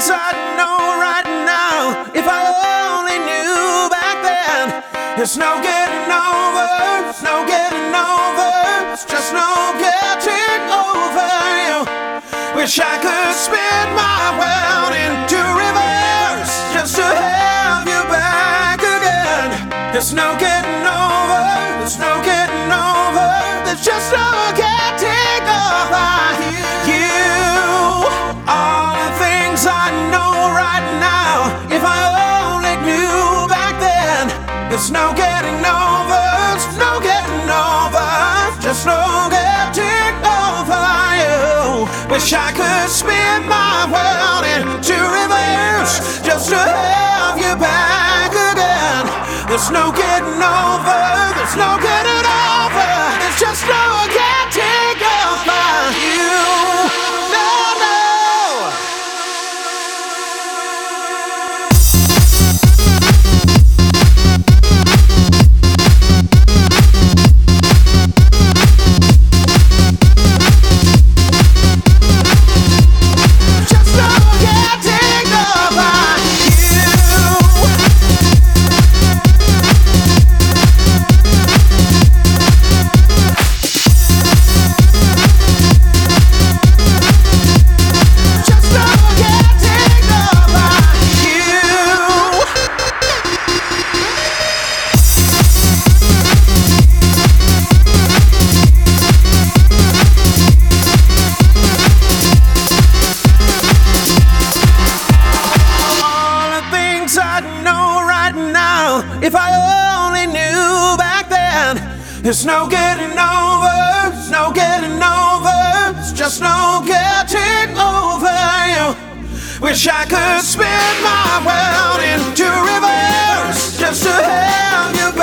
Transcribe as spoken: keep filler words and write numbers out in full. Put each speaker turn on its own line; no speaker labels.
things I know right now. If I only knew back then. It's no getting over, it's no getting over, it's just no getting over you. Wish I could spin my world into reverse just to have you back again. There's no getting over, there's no getting over, there's just no getting over you. All the things I know right now, if I only knew back then. There's no getting over, there's no getting over, just no getting over you. Wish I could spin my world into reverse just to have you back again. There's no getting over, there's no getting over, there's just no getting over you. No, no. If I only knew back then. There's no getting over, there's no getting over, it's just no getting over you. Wish I could spin my world into reverse just to have you